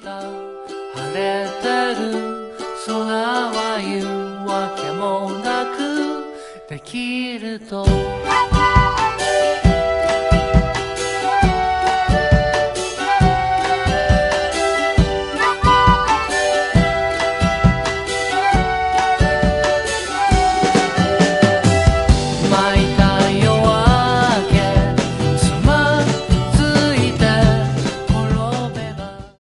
た晴れてる空は言うわけもなくできると